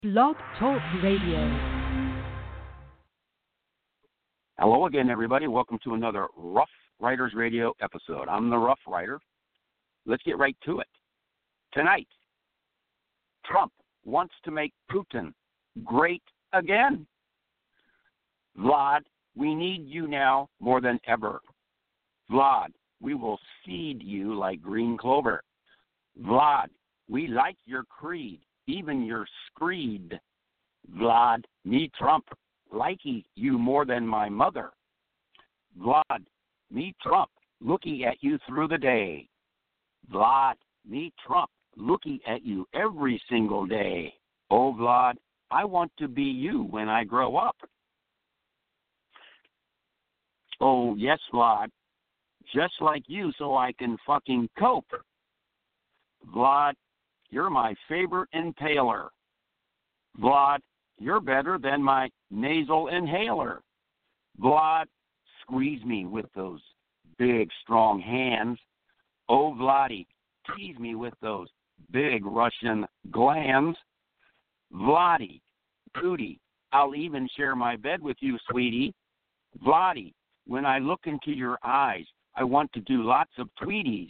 Blog Talk Radio. Hello again, everybody. Welcome to another Rough Riders Radio episode. I'm the Rough Rider. Let's get right to it. Tonight, Trump wants to make Putin great again. Vlad, we need you now more than ever. Vlad, we will seed you like green clover. Vlad, we like your creed, even your screed. Vlad, me Trump, likey you more than my mother. Vlad, me Trump, looking at you through the day. Vlad, me Trump, looking at you every single day. Oh, Vlad, I want to be you when I grow up. Oh, yes, Vlad, just like you so I can fucking cope. Vlad, you're my favorite impaler. Vlad, you're better than my nasal inhaler. Vlad, squeeze me with those big, strong hands. Oh, Vladdy, tease me with those big Russian glands. Vladdy, Pootie, I'll even share my bed with you, sweetie. Vladdy, when I look into your eyes, I want to do lots of tweeties.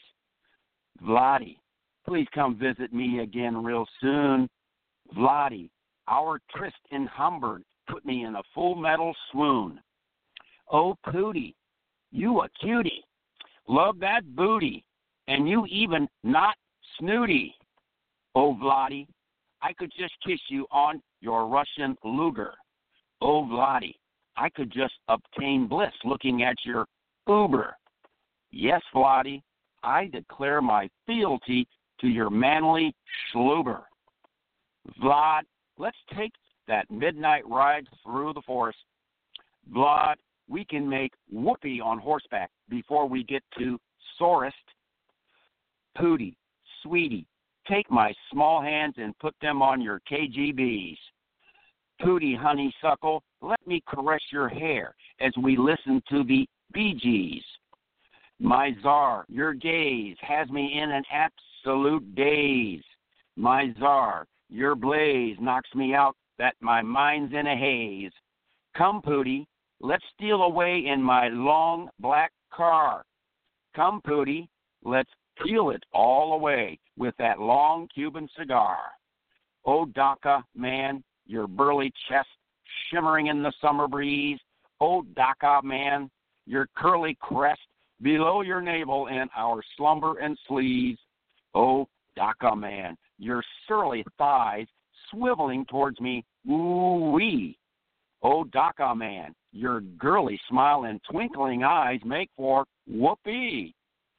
Vladdy, please come visit me again real soon. Vladdy, our tryst in Hamburg put me in a full metal swoon. Oh, Pootie, you a cutie. Love that booty, and you even not snooty. Oh, Vladdy, I could just kiss you on your Russian Luger. Oh, Vladdy, I could just obtain bliss looking at your Uber. Yes, Vladdy, I declare my fealty to your manly schluber. Vlad, let's take that midnight ride through the forest. Vlad, we can make whoopee on horseback before we get to sorest. Pootie, sweetie, take my small hands and put them on your KGBs. Pootie, honeysuckle, let me caress your hair as we listen to the Bee Gees. My czar, your gaze has me in an absolute daze. My czar, your blaze knocks me out that my mind's in a haze. Come, Pootie, let's steal away in my long black car. Come, Pootie, let's peel it all away with that long Cuban cigar. Oh, Dhaka, man, your burly chest shimmering in the summer breeze. Oh, Dhaka, man, your curly crest below your navel in our slumber and sleeves. Oh, Dhaka, man, your surly thighs swiveling towards me, ooh-wee. Oh, Dhaka, man, your girly smile and twinkling eyes make for whoopee.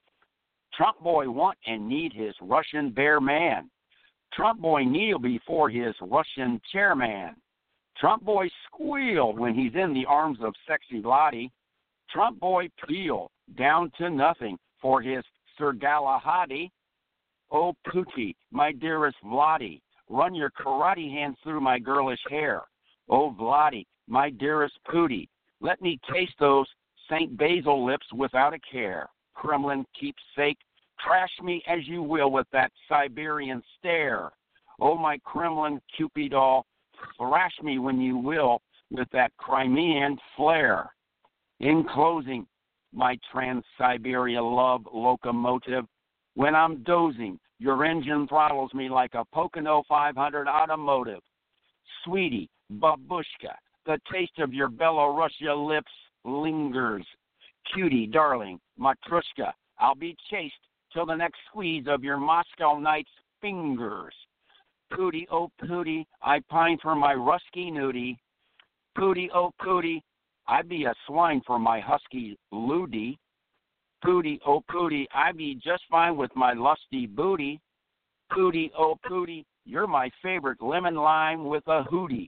Trump boy want and need his Russian bear man. Trump boy kneel before his Russian chairman. Trump boy squeal when he's in the arms of sexy Lottie. Trump boy peel down to nothing for his Sir Galahadi. Oh, Pootie, my dearest Vladdy, run your karate hands through my girlish hair. Oh, Vladdy, my dearest Pootie, let me taste those St. Basil lips without a care. Kremlin keepsake, trash me as you will with that Siberian stare. Oh, my Kremlin Cupid doll, thrash me when you will with that Crimean flare. In closing, my Trans-Siberia love locomotive, when I'm dozing, your engine throttles me like a Pocono 500 automotive. Sweetie, babushka, the taste of your Belarusia lips lingers. Cutie, darling, matrushka, I'll be chaste till the next squeeze of your Moscow night's fingers. Pootie, oh Pootie, I pine for my rusky nudie. Pootie, oh Pootie, I'd be a swine for my husky Ludi. Pootie, oh Pootie, I'd be just fine with my lusty booty. Pootie, oh Pootie, you're my favorite lemon lime with a hootie.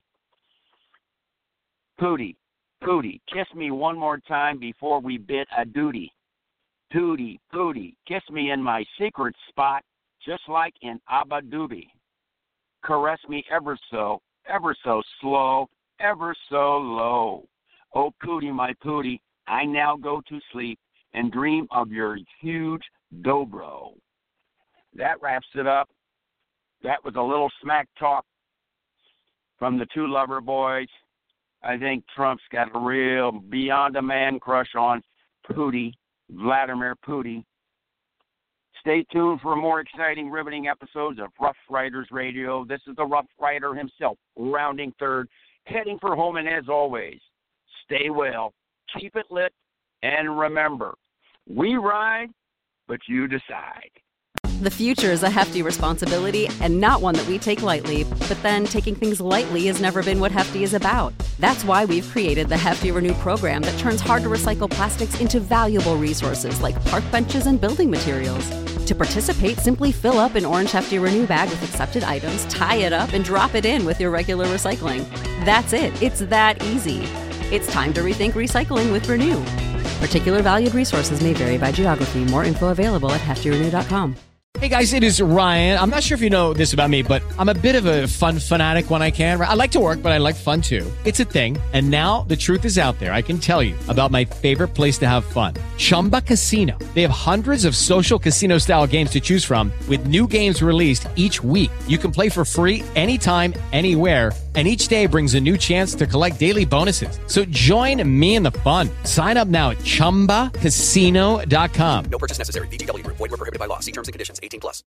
Pootie, Pootie, kiss me one more time before we bid a duty. Pootie, Pootie, kiss me in my secret spot, just like in Abu Dhabi. Caress me ever so slow, ever so low. Oh, Pootie, my Pootie, I now go to sleep and dream of your huge dobro. That wraps it up. That was a little smack talk from the two lover boys. I think Trump's got a real beyond a man crush on Vladimir Putin. Stay tuned for more exciting, riveting episodes of Rough Riders Radio. This is the Rough Rider himself, rounding third, heading for home, and as always, stay well, keep it lit, and remember, we ride, but you decide. The future is a hefty responsibility and not one that we take lightly. But then taking things lightly has never been what Hefty is about. That's why we've created the Hefty Renew program that turns hard-to-recycle plastics into valuable resources like park benches and building materials. To participate, simply fill up an orange Hefty Renew bag with accepted items, tie it up, and drop it in with your regular recycling. That's it. It's that easy. It's time to rethink recycling with Renew. Particular valued resources may vary by geography. More info available at heftyrenew.com. Hey guys, it is Ryan. I'm not sure if you know this about me, but I'm a bit of a fun fanatic when I can. I like to work, but I like fun too. It's a thing. And now the truth is out there. I can tell you about my favorite place to have fun. Chumba Casino. They have hundreds of social casino style games to choose from with new games released each week. You can play for free anytime, anywhere. And each day brings a new chance to collect daily bonuses. So join me in the fun. Sign up now at ChumbaCasino.com. No purchase necessary. VGW Group. Void where prohibited by law. See terms and conditions. 18+.